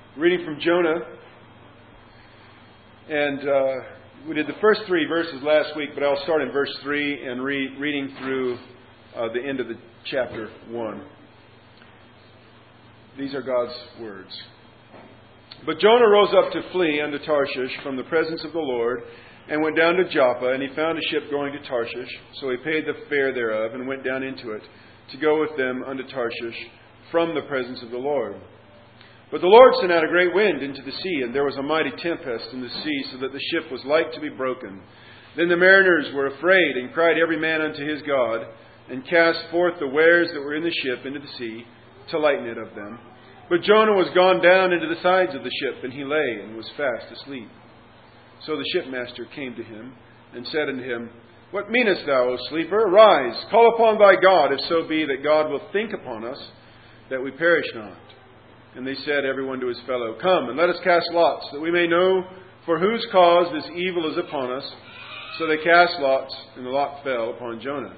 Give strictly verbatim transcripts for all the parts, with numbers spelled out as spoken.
Reading from Jonah. And uh, we did the first three verses last week, but I'll start in verse three and re- reading through uh, the end of the chapter one. These are God's words. But Jonah rose up to flee unto Tarshish from the presence of the Lord, and went down to Joppa, and he found a ship going to Tarshish. So he paid the fare thereof, and went down into it, to go with them unto Tarshish from the presence of the Lord. But the Lord sent out a great wind into the sea, and there was a mighty tempest in the sea, so that the ship was like to be broken. Then the mariners were afraid, and cried every man unto his God, and cast forth the wares that were in the ship into the sea, to lighten it of them. But Jonah was gone down into the sides of the ship, and he lay, and was fast asleep. So the shipmaster came to him, and said unto him, What meanest thou, O sleeper? Arise, call upon thy God, if so be that God will think upon us, that we perish not. And they said, every one to his fellow, Come, and let us cast lots, that we may know for whose cause this evil is upon us. So they cast lots, and the lot fell upon Jonah.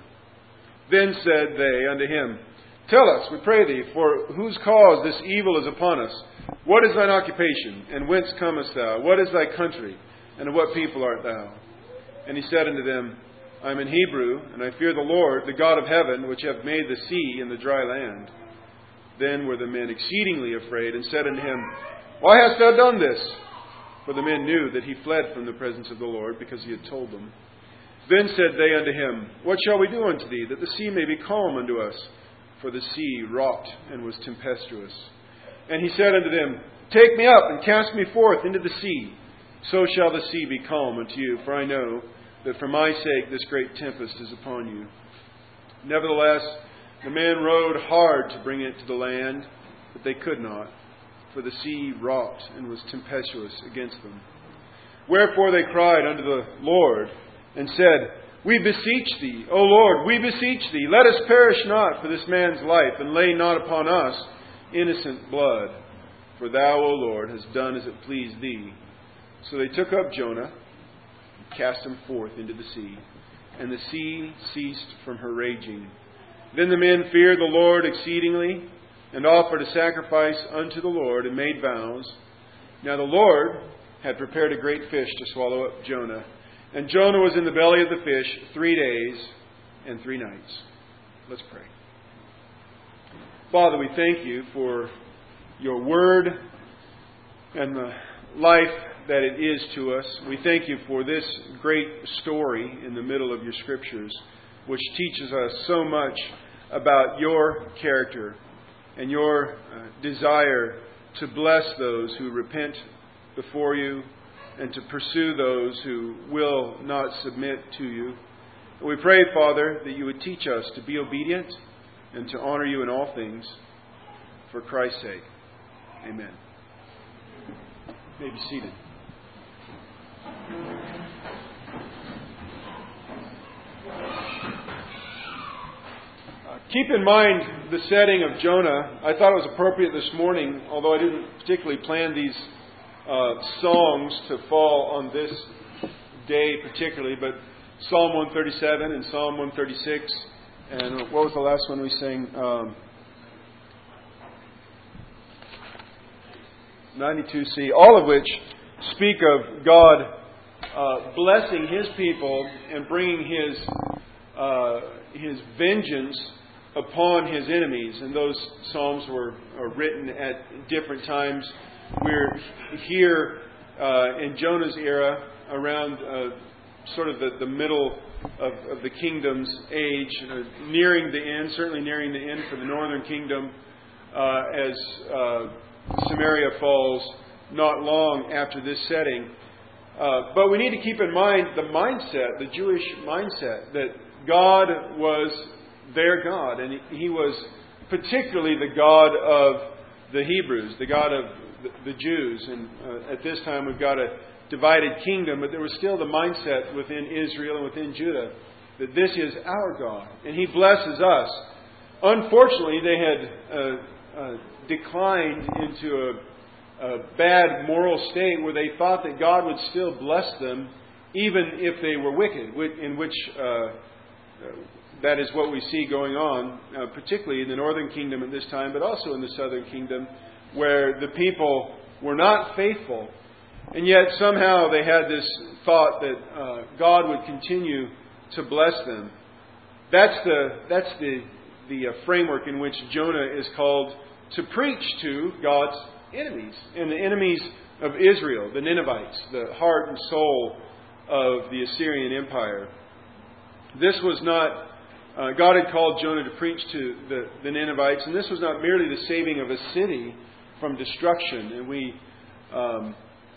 Then said they unto him, Tell us, we pray thee, for whose cause this evil is upon us. What is thine occupation, and whence comest thou? What is thy country, and of what people art thou? And he said unto them, I am an Hebrew, and I fear the Lord, the God of heaven, which hath made the sea and the dry land. Then were the men exceedingly afraid, and said unto him, Why hast thou done this? For the men knew that he fled from the presence of the Lord, because he had told them. Then said they unto him, What shall we do unto thee, that the sea may be calm unto us? For the sea rocked and was tempestuous. And he said unto them, Take me up, and cast me forth into the sea. So shall the sea be calm unto you, for I know that for my sake this great tempest is upon you. Nevertheless, the men rowed hard to bring it to the land, but they could not, for the sea rocked and was tempestuous against them. Wherefore they cried unto the Lord, and said, We beseech thee, O Lord, we beseech thee, let us perish not for this man's life, and lay not upon us innocent blood. For thou, O Lord, hast done as it pleased thee. So they took up Jonah, and cast him forth into the sea, and the sea ceased from her raging. Then the men feared the Lord exceedingly, and offered a sacrifice unto the Lord, and made vows. Now the Lord had prepared a great fish to swallow up Jonah. And Jonah was in the belly of the fish three days and three nights. Let's pray. Father, we thank you for your word and the life that it is to us. We thank you for this great story in the middle of your scriptures, which teaches us so much about your character and your uh, desire to bless those who repent before you and to pursue those who will not submit to you. And we pray, Father, that you would teach us to be obedient and to honor you in all things for Christ's sake. Amen. You may be seated. Keep in mind the setting of Jonah. I thought it was appropriate this morning, although I didn't particularly plan these uh, songs to fall on this day particularly, but Psalm one thirty-seven and Psalm one thirty-six, and what was the last one we sang? Um, ninety-two C, all of which speak of God uh, blessing His people and bringing His uh, His vengeance upon His enemies. And those psalms were are written at different times. We're here uh, in Jonah's era, around uh, sort of the, the middle of, of the kingdom's age, uh, nearing the end, certainly nearing the end for the northern kingdom, uh, as uh, Samaria falls not long after this setting. Uh, but we need to keep in mind the mindset, the Jewish mindset, that God was their God, and He was particularly the God of the Hebrews, the God of the Jews. And uh, at this time we've got a divided kingdom, but there was still the mindset within Israel and within Judah that this is our God, and He blesses us. Unfortunately, they had uh, uh, declined into a, a bad moral state where they thought that God would still bless them even if they were wicked, in which uh, that is what we see going on, uh, particularly in the northern kingdom at this time, but also in the southern kingdom, where the people were not faithful. And yet somehow they had this thought that uh, God would continue to bless them. That's the that's the the uh, framework in which Jonah is called to preach to God's enemies, and the enemies of Israel, the Ninevites, the heart and soul of the Assyrian Empire. This was not, uh, God had called Jonah to preach to the, the Ninevites, and this was not merely the saving of a city from destruction. And we um,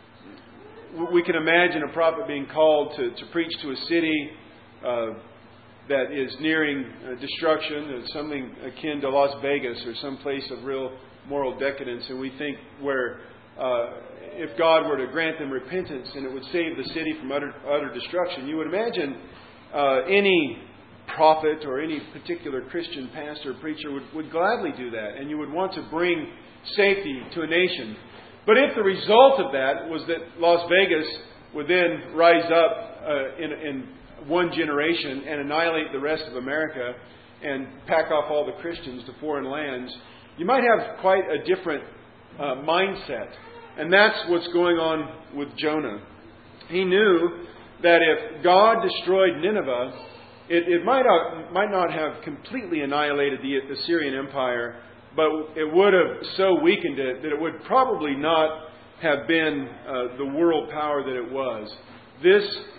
we can imagine a prophet being called to, to preach to a city uh, that is nearing uh, destruction, uh, something akin to Las Vegas or some place of real moral decadence. And we think where uh, if God were to grant them repentance and it would save the city from utter, utter destruction, you would imagine uh, any prophet or any particular Christian pastor or preacher would, would gladly do that. And you would want to bring safety to a nation. But if the result of that was that Las Vegas would then rise up uh, in, in one generation and annihilate the rest of America and pack off all the Christians to foreign lands, you might have quite a different uh, mindset. And that's what's going on with Jonah. He knew that if God destroyed Nineveh, it, it might, not, might not have completely annihilated the Assyrian Empire, but it would have so weakened it that it would probably not have been uh, the world power that it was. This,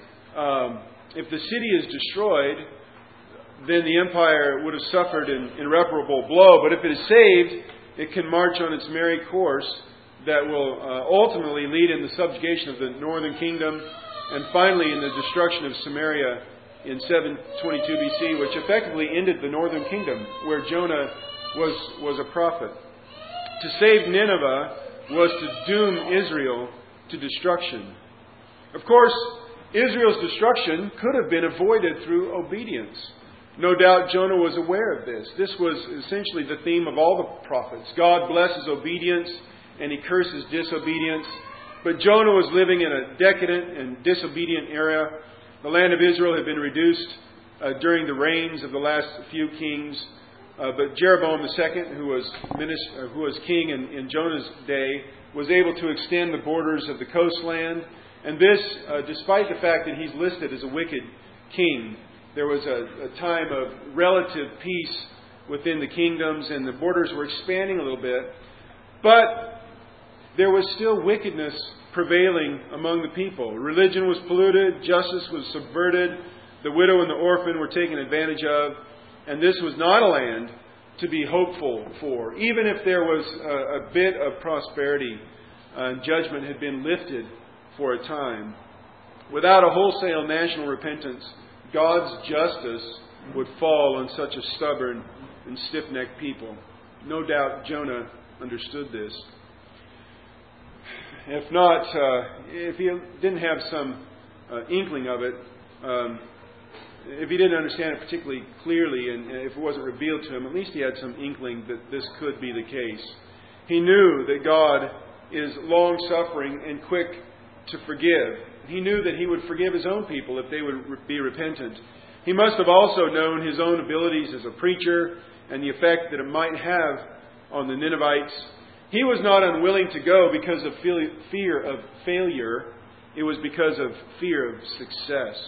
um, if the city is destroyed, then the empire would have suffered an irreparable blow. But if it is saved, it can march on its merry course that will uh, ultimately lead in the subjugation of the northern kingdom and finally in the destruction of Samaria in seven twenty-two B C, which effectively ended the northern kingdom where Jonah was, was a prophet. To save Nineveh was to doom Israel to destruction. Of course, Israel's destruction could have been avoided through obedience. No doubt Jonah was aware of this. This was essentially the theme of all the prophets. God blesses obedience and He curses disobedience. But Jonah was living in a decadent and disobedient era. The land of Israel had been reduced uh, during the reigns of the last few kings. Uh, but Jeroboam the Second, who was minister, uh, who was king in, in Jonah's day, was able to extend the borders of the coastland. And this, uh, despite the fact that he's listed as a wicked king. There was a, a time of relative peace within the kingdoms, and the borders were expanding a little bit. But there was still wickedness prevailing among the people. Religion was polluted, justice was subverted, the widow and the orphan were taken advantage of, and this was not a land to be hopeful for. Even if there was a, a bit of prosperity, uh, judgment had been lifted for a time. Without a wholesale national repentance, God's justice would fall on such a stubborn and stiff-necked people. No doubt Jonah understood this. If not, uh, if he didn't have some uh, inkling of it, um, if he didn't understand it particularly clearly, and if it wasn't revealed to him, at least he had some inkling that this could be the case. He knew that God is long-suffering and quick to forgive. He knew that He would forgive His own people if they would be repentant. He must have also known His own abilities as a preacher and the effect that it might have on the Ninevites. He was not unwilling to go because of fear of failure. It was because of fear of success.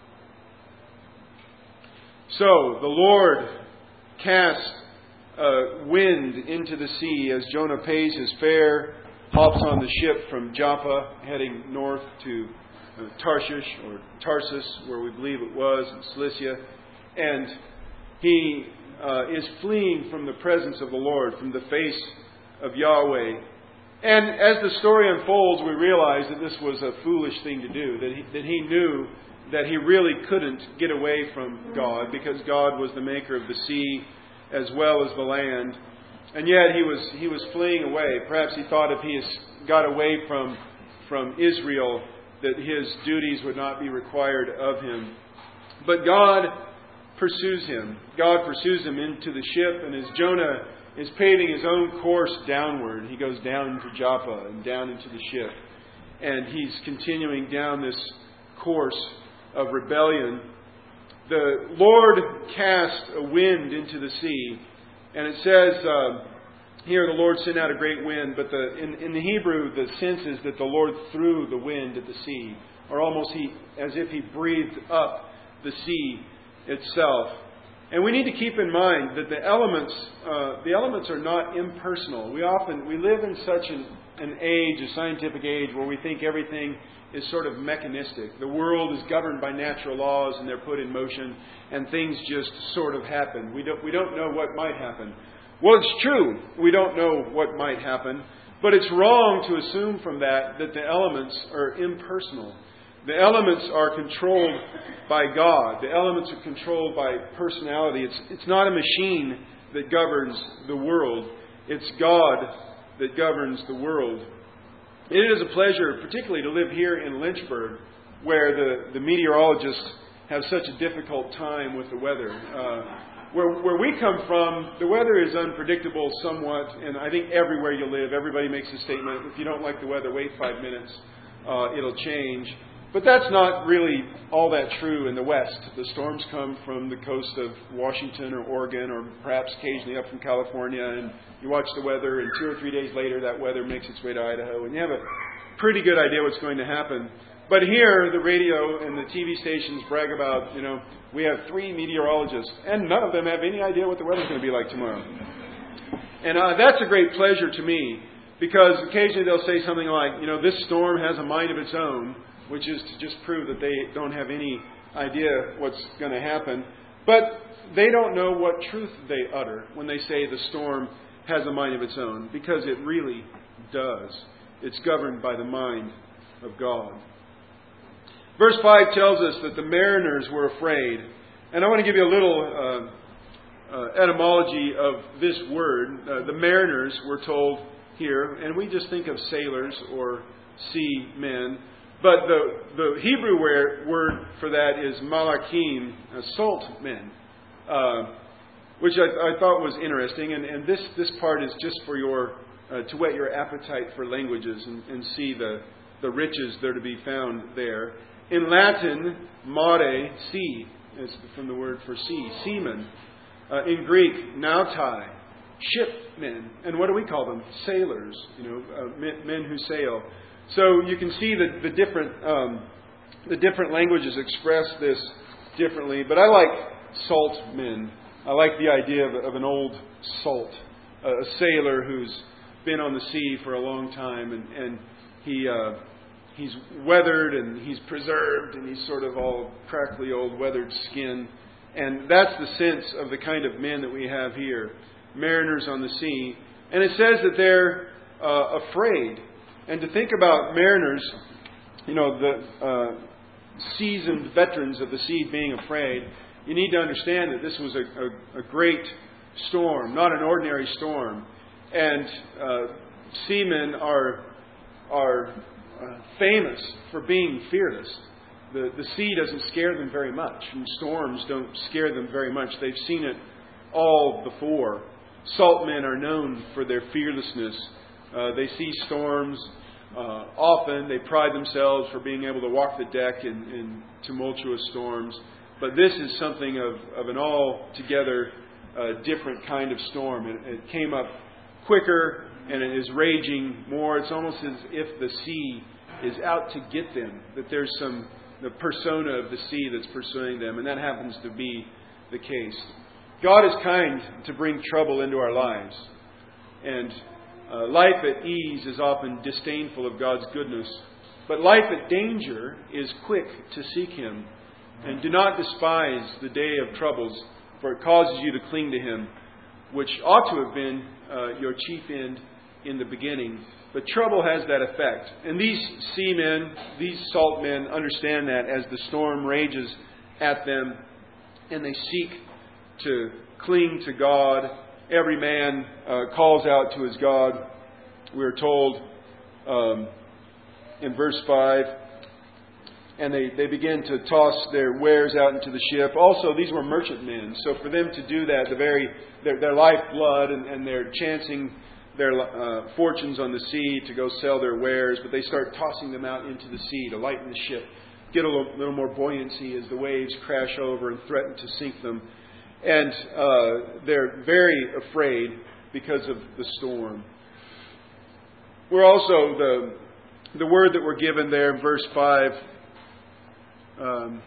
So the Lord cast a wind into the sea as Jonah pays his fare, hops on the ship from Joppa, heading north to uh, Tarshish, or Tarsus, where we believe it was, in Cilicia. And he uh, is fleeing from the presence of the Lord, from the face of Yahweh. And as the story unfolds, we realize that this was a foolish thing to do, that he, that he knew that he really couldn't get away from God, because God was the maker of the sea as well as the land. And yet he was he was fleeing away. Perhaps he thought if he has got away from, from Israel, that his duties would not be required of him. But God pursues him. God pursues him into the ship, and as Jonah is paving his own course downward, he goes down to Joppa and down into the ship. And he's continuing down this course of rebellion. The Lord cast a wind into the sea, and it says uh, here the Lord sent out a great wind, but the, in, in the Hebrew, the sense is that the Lord threw the wind at the sea, or almost he, as if He breathed up the sea itself. And we need to keep in mind that the elements, uh, the elements are not impersonal. We often we live in such an, an age, a scientific age, where we think everything is sort of mechanistic. The world is governed by natural laws, and they're put in motion, and things just sort of happen. We don't we don't know what might happen. Well, it's true. We don't know what might happen, but it's wrong to assume from that that the elements are impersonal. The elements are controlled by God. The elements are controlled by personality. It's, it's not a machine that governs the world. It's God that governs the world. It is a pleasure, particularly to live here in Lynchburg, where the, the meteorologists have such a difficult time with the weather. Uh, Where, where we come from, the weather is unpredictable somewhat, and I think everywhere you live, everybody makes a statement, if you don't like the weather, wait five minutes, uh, it'll change. But that's not really all that true in the West. The storms come from the coast of Washington or Oregon, or perhaps occasionally up from California, and you watch the weather, and two or three days later, that weather makes its way to Idaho, and you have a pretty good idea what's going to happen. But here, the radio and the T V stations brag about, you know, we have three meteorologists, and none of them have any idea what the weather's going to be like tomorrow. And uh, that's a great pleasure to me, because occasionally they'll say something like, you know, this storm has a mind of its own, which is to just prove that they don't have any idea what's going to happen. But they don't know what truth they utter when they say the storm has a mind of its own, because it really does. It's governed by the mind of God. Verse five tells us that the mariners were afraid. And I want to give you a little uh, uh, etymology of this word. Uh, the mariners were told here, and we just think of sailors or sea men. But the, the Hebrew word for that is malakim, uh, salt men, uh, which I, I thought was interesting. And, and this, this part is just for your uh, to whet your appetite for languages and, and see the, the riches that are to be found there. In Latin, mare, sea, is from the word for sea, seamen. Uh, in Greek, nautai, shipmen. And what do we call them? Sailors, you know, uh, men, men who sail. So you can see the, the different um, the different languages express this differently. But I like salt men. I like the idea of, of an old salt, uh, a sailor who's been on the sea for a long time, and, and he... Uh, He's weathered and he's preserved and he's sort of all crackly old weathered skin. And that's the sense of the kind of men that we have here. Mariners on the sea. And it says that they're uh, afraid. And to think about mariners, you know, the uh, seasoned veterans of the sea being afraid, you need to understand that this was a, a, a great storm, not an ordinary storm. And uh, seamen are are Uh, famous for being fearless. The, the sea doesn't scare them very much, and storms don't scare them very much. They've seen it all before. Salt men are known for their fearlessness. Uh, they see storms uh, often. They pride themselves for being able to walk the deck in, in tumultuous storms. But this is something of, of an altogether uh, different kind of storm. It, it came up quicker, and it is raging more. It's almost as if the sea is out to get them, that there's some the persona of the sea that's pursuing them, and that happens to be the case. God is kind to bring trouble into our lives, and uh, life at ease is often disdainful of God's goodness, but life at danger is quick to seek Him. And do not despise the day of troubles, for it causes you to cling to Him, which ought to have been uh, your chief end in the beginning. But trouble has that effect. And these seamen, these salt men, understand that as the storm rages at them, and they seek to cling to God. Every man uh, calls out to his God. We're told um, in verse five, and they, they begin to toss their wares out into the ship. Also, these were merchantmen. So for them to do that, the very their, their lifeblood, and, and they're chancing their uh, fortunes on the sea to go sell their wares, but they start tossing them out into the sea to lighten the ship, get a little, little more buoyancy as the waves crash over and threaten to sink them. And uh, they're very afraid. because of the storm. We're also, the, the word that we're given there in verse five, um,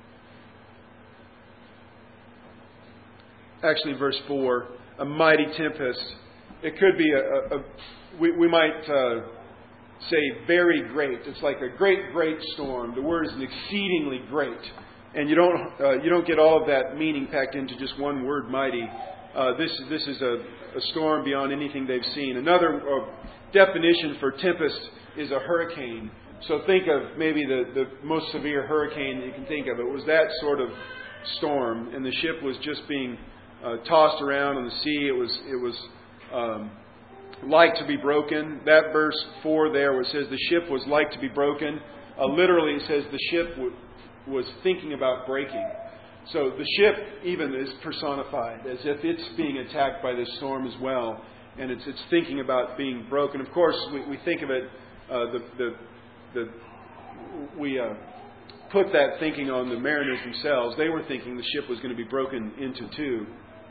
actually verse four, a mighty tempest. It could be a, a, a we, we might uh, say very great. It's like a great, great storm. The word is an exceedingly great. And you don't uh, you don't get all of that meaning packed into just one word, mighty. Uh, this this is a, a storm beyond anything they've seen. Another uh, definition for tempest is a hurricane. So think of maybe the, the most severe hurricane that you can think of. It was that sort of storm, and the ship was just being uh, tossed around on the sea. It was it was um, like to be broken. That verse four there, where it says the ship was like to be broken. Uh, literally, it says the ship w- was thinking about breaking. So the ship even is personified as if it's being attacked by this storm as well, and it's it's thinking about being broken. Of course, we, we think of it. Uh, the the the we uh, put that thinking on the mariners themselves. They were thinking the ship was going to be broken into two.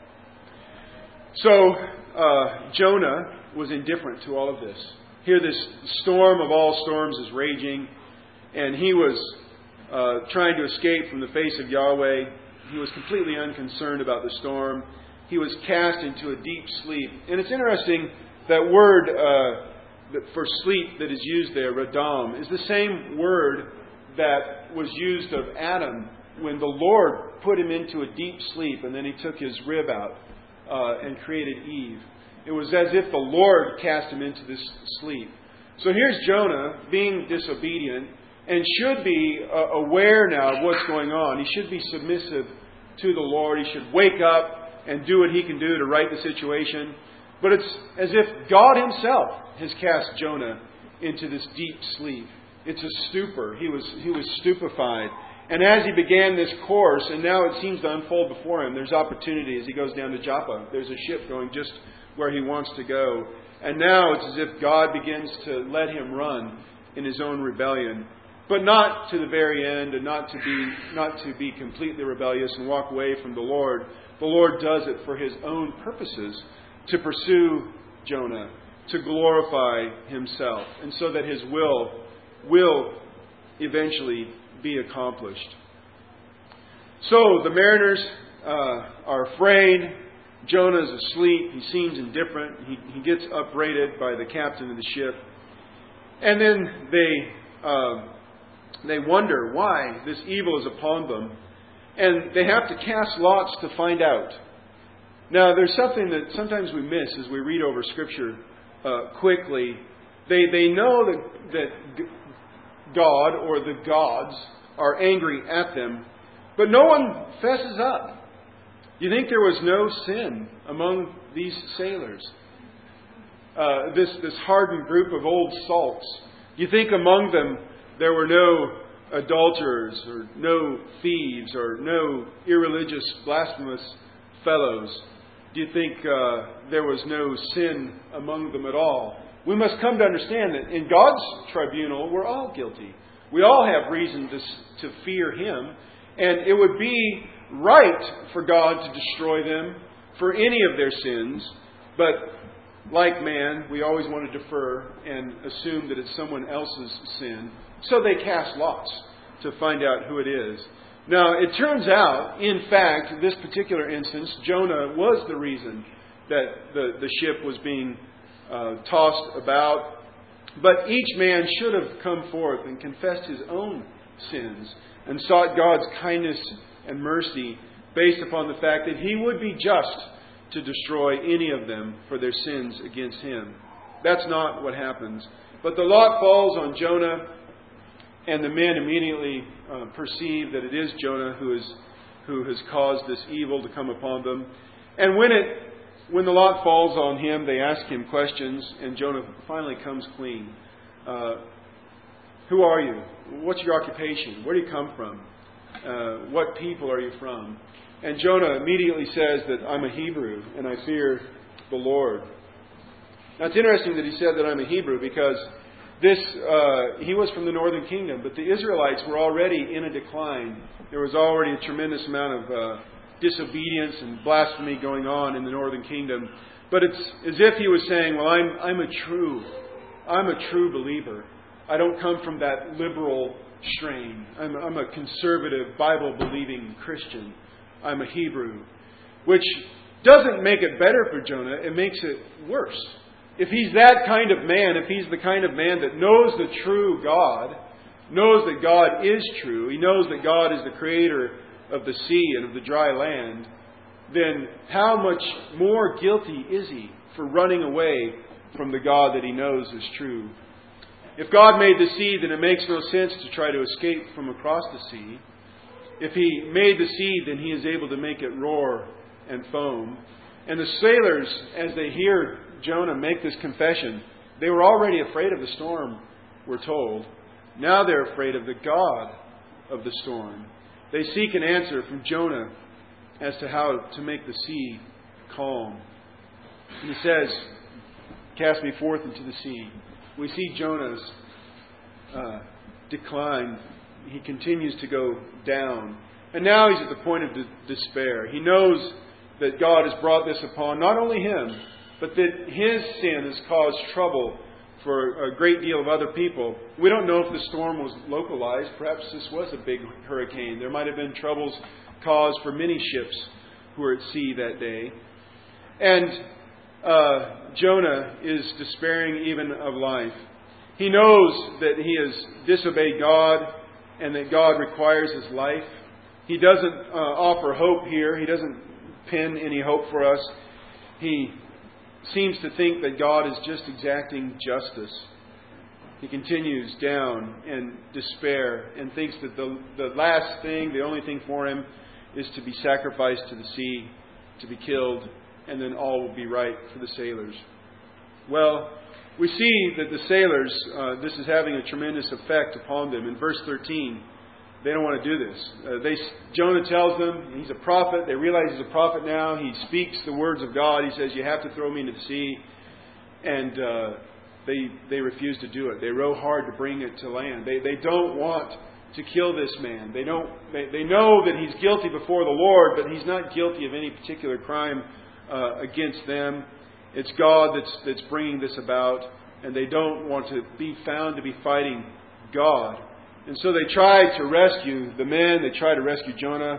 So uh, Jonah was indifferent to all of this. Here, this storm of all storms is raging, and he was uh, trying to escape from the face of Yahweh. He was completely unconcerned about the storm. He was cast into a deep sleep. And it's interesting, that word uh, for sleep that is used there, radam, is the same word that was used of Adam when the Lord put him into a deep sleep and then he took his rib out uh, and created Eve. It was as if the Lord cast him into this sleep. So here's Jonah being disobedient and should be uh, aware now of what's going on. He should be submissive to the Lord. He should wake up and do what he can do to right the situation. But it's as if God Himself has cast Jonah into this deep sleep. It's a stupor. He was he was stupefied. And as he began this course, and now it seems to unfold before him, there's opportunity as he goes down to Joppa. There's a ship going just where he wants to go. And now it's as if God begins to let him run in his own rebellion. But not to the very end, and not to be not to be completely rebellious and walk away from the Lord. The Lord does it for His own purposes, to pursue Jonah, to glorify Himself, and so that His will will eventually be accomplished. So the mariners uh, are afraid. Jonah is asleep. He seems indifferent. He, he gets upbraided by the captain of the ship. And then they uh, they wonder why this evil is upon them. And they have to cast lots to find out. Now, there's something that sometimes we miss as we read over Scripture uh, quickly. They they know that, that God or the gods are angry at them, but no one fesses up. You think there was no sin among these sailors? Uh, this, this hardened group of old salts. You think among them there were no adulterers or no thieves or no irreligious, blasphemous fellows? Do you think uh, there was no sin among them at all? We must come to understand that in God's tribunal, we're all guilty. We all have reason to, to fear Him. And it would be right for God to destroy them for any of their sins. But like man, we always want to defer and assume that it's someone else's sin. So they cast lots to find out who it is. Now, it turns out, in fact, in this particular instance, Jonah was the reason that the, the ship was being uh, tossed about. But each man should have come forth and confessed his own sins and sought God's kindness and mercy based upon the fact that He would be just to destroy any of them for their sins against Him. That's not what happens. But the lot falls on Jonah, and the men immediately uh, perceive that it is Jonah who is who has caused this evil to come upon them. And when it when the lot falls on him, they ask him questions, and Jonah finally comes clean. Uh, who are you? What's your occupation? Where do you come from? Uh, what people are you from? And Jonah immediately says that I'm a Hebrew and I fear the Lord. Now it's interesting that he said that I'm a Hebrew because this uh, he was from the northern kingdom, but the Israelites were already in a decline. There was already a tremendous amount of uh, disobedience and blasphemy going on in the northern kingdom. But it's as if he was saying, well, I'm, I'm a true, I'm a true believer. I don't come from that liberal strain. I'm, I'm a conservative, Bible-believing Christian. I'm a Hebrew. Which doesn't make it better for Jonah. It makes it worse. If he's that kind of man, if he's the kind of man that knows the true God, knows that God is true, he knows that God is the creator of the sea and of the dry land, then how much more guilty is he for running away from the God that he knows is true? If God made the sea, then it makes no sense to try to escape from across the sea. If He made the sea, then He is able to make it roar and foam. And the sailors, as they hear Jonah make this confession, they were already afraid of the storm, we're told. Now they're afraid of the God of the storm. They seek an answer from Jonah as to how to make the sea calm. And he says, "Cast me forth into the sea." We see Jonah's uh, decline. He continues to go down. And now he's at the point of de- despair. He knows that God has brought this upon not only him, but that his sin has caused trouble for a great deal of other people. We don't know if the storm was localized. Perhaps this was a big hurricane. There might have been troubles caused for many ships who were at sea that day. And uh, Jonah is despairing even of life. He knows that he has disobeyed God and that God requires his life. He doesn't uh, offer hope here. He doesn't pin any hope for us. He seems to think that God is just exacting justice. He continues down in despair and thinks that the, the last thing, the only thing for him, is to be sacrificed to the sea, to be killed, and then all will be right for the sailors. Well, we see that the sailors, uh, this is having a tremendous effect upon them. In verse thirteen, they don't want to do this. Uh, they, Jonah tells them he's a prophet. They realize he's a prophet now. He speaks the words of God. He says, "You have to throw me into the sea." And uh, they they refuse to do it. They row hard to bring it to land. They they don't want to kill this man. They don't. They, they know that he's guilty before the Lord, but he's not guilty of any particular crime uh, against them. It's God that's that's bringing this about, and they don't want to be found to be fighting God. And so they tried to rescue the men. They tried to rescue Jonah,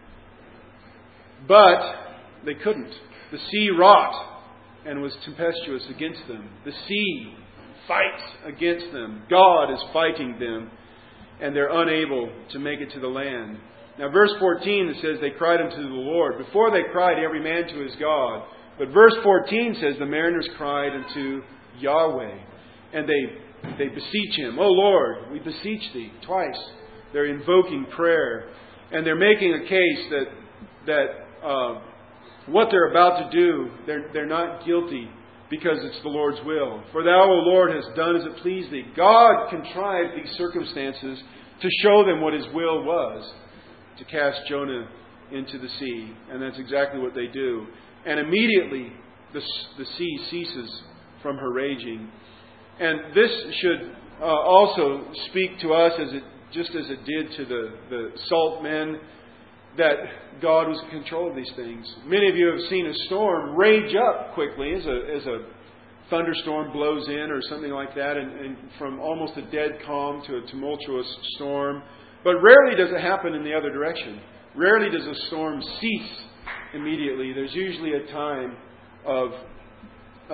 but they couldn't. The sea wrought and was tempestuous against them. The sea fights against them. God is fighting them, and they're unable to make it to the land. Now, verse fourteen, it says they cried unto the Lord. Before they cried, every man to his God. But verse fourteen says the mariners cried unto Yahweh, and they they beseech Him. "O Lord, we beseech Thee." Twice they're invoking prayer, and they're making a case that that uh, what they're about to do, they're they're not guilty because it's the Lord's will. "For Thou, O Lord, hast done as it pleased Thee." God contrived these circumstances to show them what His will was, to cast Jonah into the sea. And that's exactly what they do. And immediately the, the sea ceases from her raging. And this should uh, also speak to us, as it just as it did to the, the salt men, that God was in control of these things. Many of you have seen a storm rage up quickly as a, as a thunderstorm blows in or something like that, and, and from almost a dead calm to a tumultuous storm. But rarely does it happen in the other direction. Rarely does a storm cease immediately. There's usually a time of uh,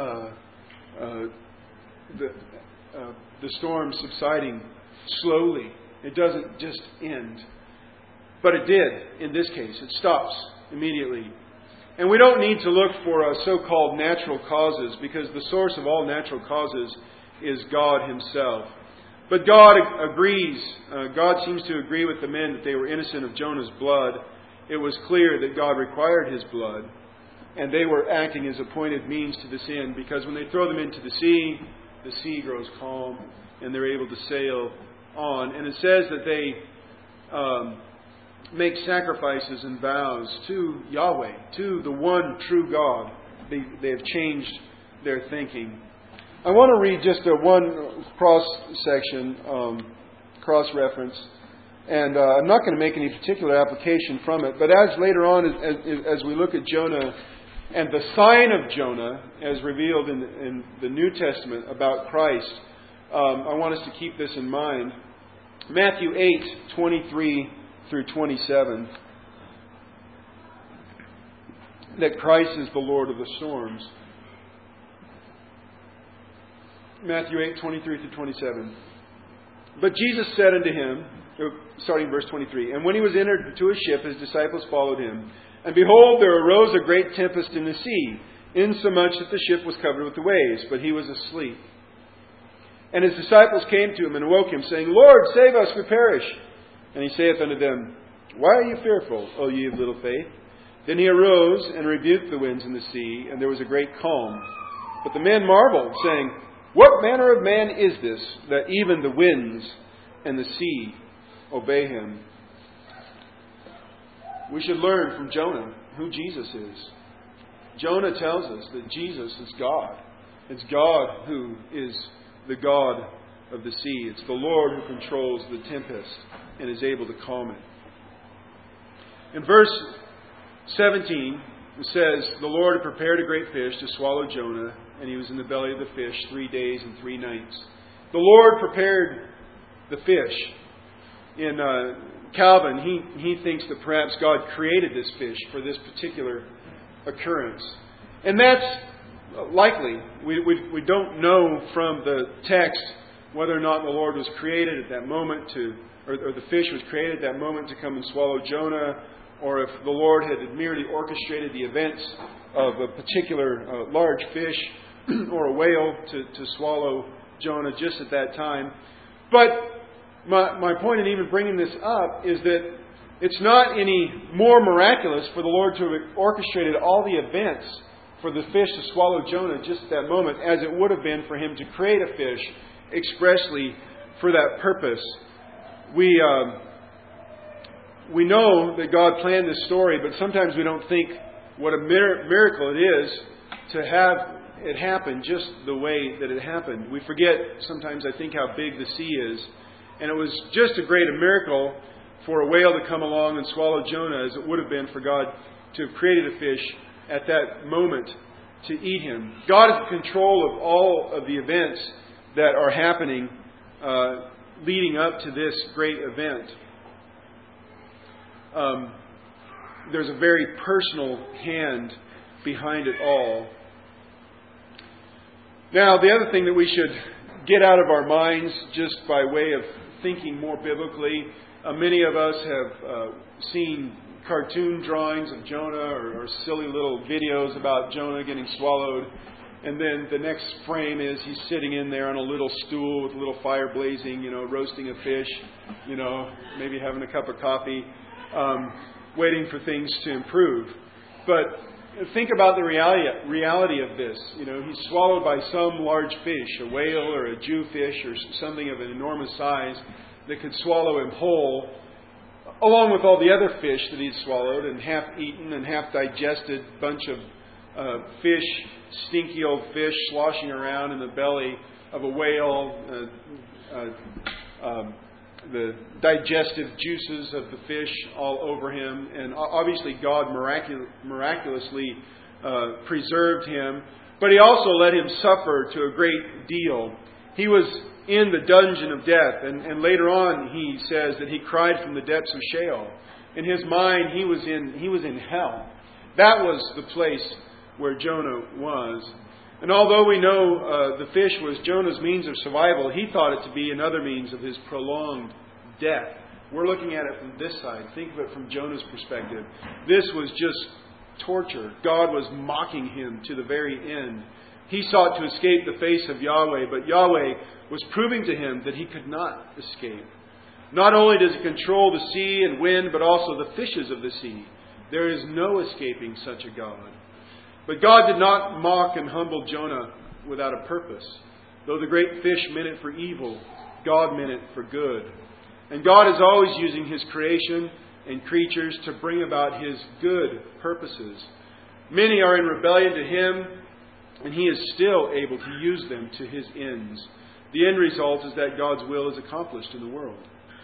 uh, the, uh, the storm subsiding slowly. It doesn't just end. But it did in this case. It stops immediately. And we don't need to look for uh, so-called natural causes, because the source of all natural causes is God Himself. But God agrees, uh, God seems to agree with the men that they were innocent of Jonah's blood. It was clear that God required his blood, and they were acting as appointed means to this end, because when they throw them into the sea, the sea grows calm, and they're able to sail on. And it says that they um, make sacrifices and vows to Yahweh, to the one true God. They, they have changed their thinking. I want to read just a one cross section, um, cross reference, and uh, I'm not going to make any particular application from it. But as later on, as, as we look at Jonah And the sign of Jonah, as revealed in, in the New Testament about Christ, um, I want us to keep this in mind. Matthew eight, twenty-three through twenty-seven. That Christ is the Lord of the storms. Matthew eight, twenty-three through twenty-seven. But Jesus said unto him, starting verse twenty-three, and when he was entered into a ship, his disciples followed him. And behold, there arose a great tempest in the sea, insomuch that the ship was covered with the waves, but he was asleep. And his disciples came to him and awoke him, saying, Lord, save us, we perish. And he saith unto them, Why are you fearful, O ye of little faith? Then he arose and rebuked the winds and the sea, and there was a great calm. But the men marveled, saying, What manner of man is this, that even the winds and the sea obey him? We should learn from Jonah who Jesus is. Jonah tells us that Jesus is God. It's God who is the God of the sea. It's the Lord who controls the tempest and is able to calm it. In verse seventeen, it says, The Lord had prepared a great fish to swallow Jonah, and he was in the belly of the fish three days and three nights. The Lord prepared the fish. In uh, Calvin, he, he thinks that perhaps God created this fish for this particular occurrence. And that's likely. We, we, we don't know from the text whether or not the Lord was created at that moment to, or, or the fish was created at that moment to come and swallow Jonah, or if the Lord had merely orchestrated the events of a particular uh, large fish or a whale to, to swallow Jonah just at that time. But my, my point in even bringing this up is that it's not any more miraculous for the Lord to have orchestrated all the events for the fish to swallow Jonah just at that moment as it would have been for him to create a fish expressly for that purpose. We uh, we know that God planned this story, but sometimes we don't think what a mir- miracle it is to have it happen just the way that it happened. We forget sometimes, I think, how big the sea is. And it was just a great miracle for a whale to come along and swallow Jonah as it would have been for God to have created a fish at that moment to eat him. God is in control of all of the events that are happening uh, leading up to this great event. Um, there's a very personal hand behind it all. Now, the other thing that we should get out of our minds, just by way of thinking more biblically, uh, many of us have uh, seen cartoon drawings of Jonah or, or silly little videos about Jonah getting swallowed. And then the next frame is he's sitting in there on a little stool with a little fire blazing, you know, roasting a fish, you know, maybe having a cup of coffee, um, waiting for things to improve. But think about the reality reality of this. You know, he's swallowed by some large fish, a whale or a Jewfish or something of an enormous size that could swallow him whole, along with all the other fish that he'd swallowed and half-eaten and half-digested bunch of uh, fish, stinky old fish sloshing around in the belly of a whale, uh, uh, um, the digestive juices of the fish all over him. And obviously God miracu- miraculously uh, preserved him, but he also let him suffer to a great deal. He was in the dungeon of death, and, and later on he says that he cried from the depths of Sheol. In his mind, he was in he was in hell. That was the place where Jonah was. And although we know uh, the fish was Jonah's means of survival, he thought it to be another means of his prolonged death. We're looking at it from this side. Think of it from Jonah's perspective. This was just torture. God was mocking him to the very end. He sought to escape the face of Yahweh, but Yahweh was proving to him that he could not escape. Not only does he control the sea and wind, but also the fishes of the sea. There is no escaping such a God. But God did not mock and humble Jonah without a purpose. Though the great fish meant it for evil, God meant it for good. And God is always using His creation and creatures to bring about His good purposes. Many are in rebellion to Him, and He is still able to use them to His ends. The end result is that God's will is accomplished in the world.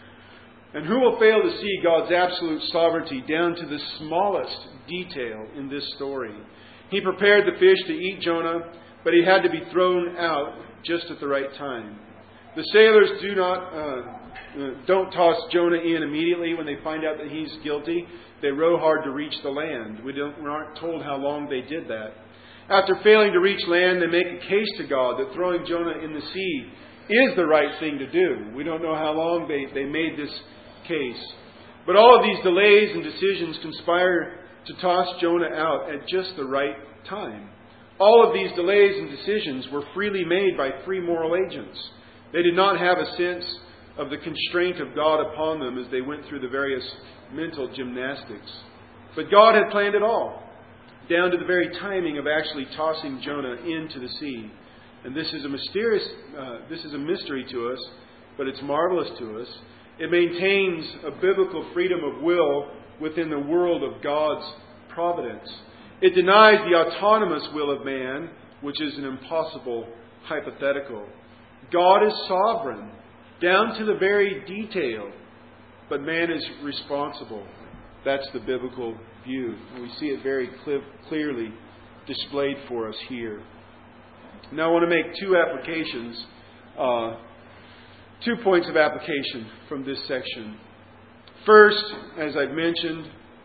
And who will fail to see God's absolute sovereignty down to the smallest detail in this story? He prepared the fish to eat Jonah, but he had to be thrown out just at the right time. The sailors do not uh, uh, don't toss Jonah in immediately when they find out that he's guilty. They row hard to reach the land. We don't we aren't told how long they did that. After failing to reach land, they make a case to God that throwing Jonah in the sea is the right thing to do. We don't know how long they, they made this case. But all of these delays and decisions conspire to toss Jonah out at just the right time. All of these delays and decisions were freely made by free moral agents. They did not have a sense of the constraint of God upon them as they went through the various mental gymnastics. But God had planned it all, down to the very timing of actually tossing Jonah into the sea. And this is a mysterious, uh, this is a mystery to us, but it's marvelous to us. It maintains a biblical freedom of will within the world of God's providence. It denies the autonomous will of man, which is an impossible hypothetical. God is sovereign, down to the very detail, but man is responsible. That's the biblical view. And we see it very cl- clearly displayed for us here. Now I want to make two applications, uh, two points of application from this section. First, as I've mentioned,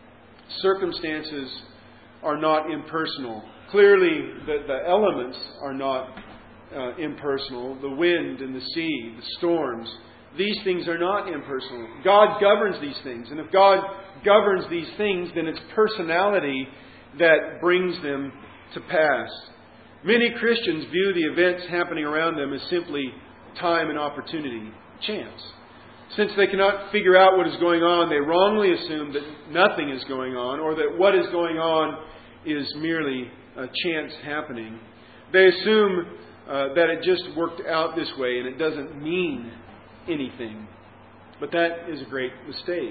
circumstances are not impersonal. Clearly, the, the elements are not uh, impersonal. The wind and the sea, the storms, these things are not impersonal. God governs these things. And if God governs these things, then it's personality that brings them to pass. Many Christians view the events happening around them as simply time and opportunity, chance. Since they cannot figure out what is going on, they wrongly assume that nothing is going on, or that what is going on is merely a chance happening. They assume uh, that it just worked out this way and it doesn't mean anything. But that is a great mistake.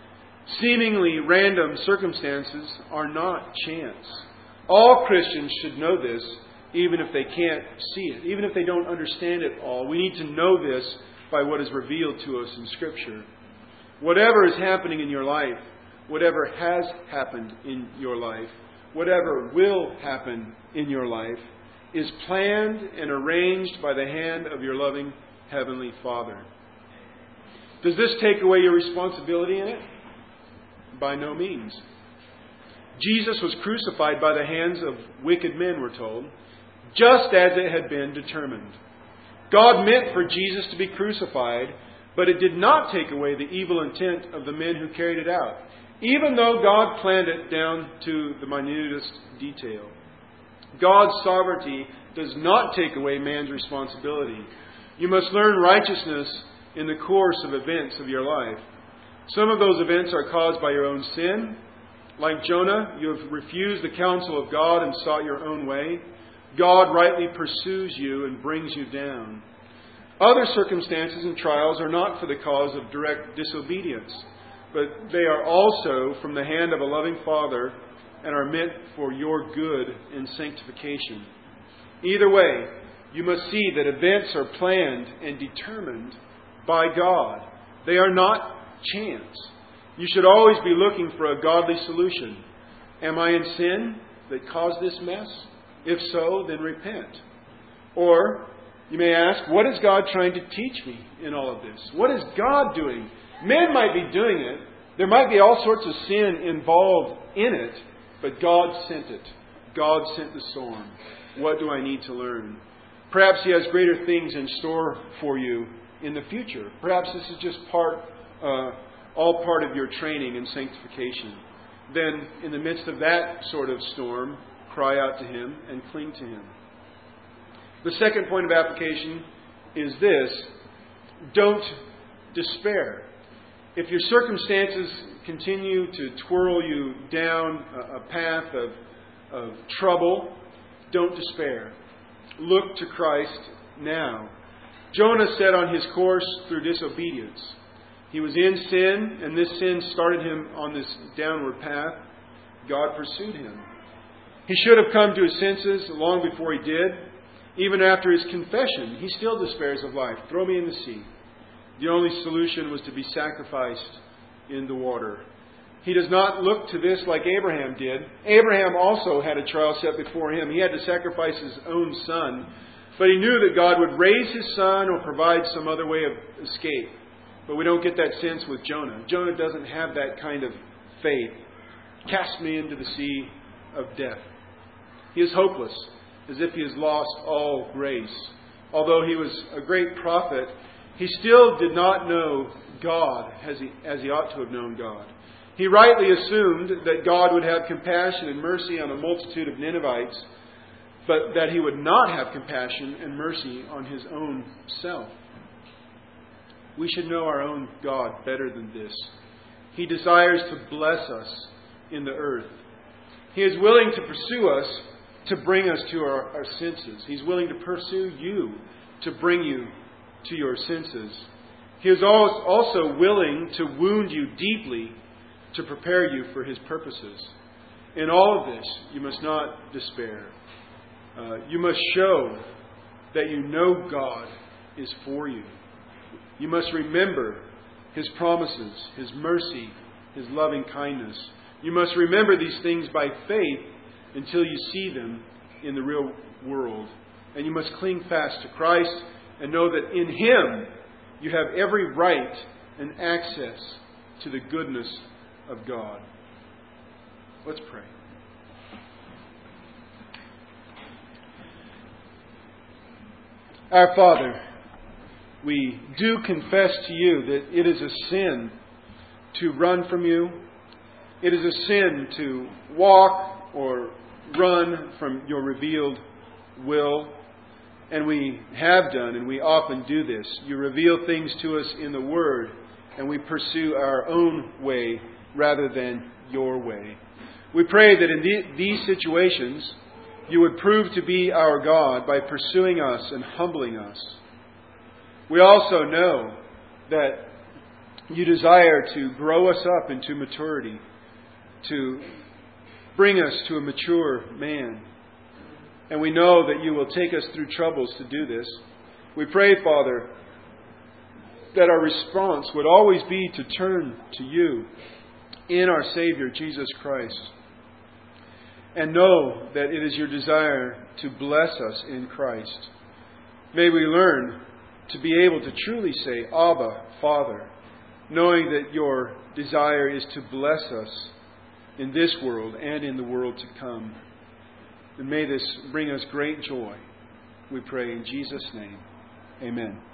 Seemingly random circumstances are not chance. All Christians should know this, even if they can't see it, even if they don't understand it all. We need to know this by what is revealed to us in Scripture. Whatever is happening in your life, whatever has happened in your life, whatever will happen in your life, is planned and arranged by the hand of your loving Heavenly Father. Does this take away your responsibility in it? By no means. Jesus was crucified by the hands of wicked men, we're told, just as it had been determined. God meant for Jesus to be crucified, but it did not take away the evil intent of the men who carried it out, even though God planned it down to the minutest detail. God's sovereignty does not take away man's responsibility. You must learn righteousness in the course of events of your life. Some of those events are caused by your own sin. Like Jonah, you have refused the counsel of God and sought your own way. God rightly pursues you and brings you down. Other circumstances and trials are not for the cause of direct disobedience, but they are also from the hand of a loving Father and are meant for your good and sanctification. Either way, you must see that events are planned and determined by God. They are not chance. You should always be looking for a godly solution. Am I in sin that caused this mess? If so, then repent. Or you may ask, what is God trying to teach me in all of this? What is God doing? Men might be doing it. There might be all sorts of sin involved in it, but God sent it. God sent the storm. What do I need to learn? Perhaps He has greater things in store for you in the future. Perhaps this is just part, uh, all part of your training and sanctification. Then, in the midst of that sort of storm, cry out to Him and cling to Him. The second point of application is this: don't despair. If your circumstances continue to twirl you down a path of, of trouble, don't despair. Look to Christ now. Jonah set on his course through disobedience. He was in sin, and this sin started him on this downward path. God pursued him. He should have come to his senses long before he did. Even after his confession, he still despairs of life. Throw me in the sea. The only solution was to be sacrificed in the water. He does not look to this like Abraham did. Abraham also had a trial set before him. He had to sacrifice his own son, but he knew that God would raise his son or provide some other way of escape. But we don't get that sense with Jonah. Jonah doesn't have that kind of faith. Cast me into the sea of death. He is hopeless, as if he has lost all grace. Although he was a great prophet, he still did not know God as he, as he ought to have known God. He rightly assumed that God would have compassion and mercy on a multitude of Ninevites, but that he would not have compassion and mercy on his own self. We should know our own God better than this. He desires to bless us in the earth. He is willing to pursue us to bring us to our, our senses. He's willing to pursue you to bring you to your senses. He is also willing to wound you deeply to prepare you for His purposes. In all of this, you must not despair. Uh, you must show that you know God is for you. You must remember His promises, His mercy, His loving kindness. You must remember these things by faith until you see them in the real world. And you must cling fast to Christ and know that in Him you have every right and access to the goodness of God. Let's pray. Our Father, we do confess to you that it is a sin to run from you. It is a sin to walk or run from your revealed will. And we have done, and we often do this. You reveal things to us in the Word, and we pursue our own way rather than your way. We pray that in the, these situations, you would prove to be our God by pursuing us and humbling us. We also know that you desire to grow us up into maturity, to bring us to a mature man. And we know that you will take us through troubles to do this. We pray, Father, that our response would always be to turn to you in our Savior, Jesus Christ. And know that it is your desire to bless us in Christ. May we learn to be able to truly say, Abba, Father, knowing that your desire is to bless us in this world and in the world to come. And may this bring us great joy. We pray in Jesus' name. Amen.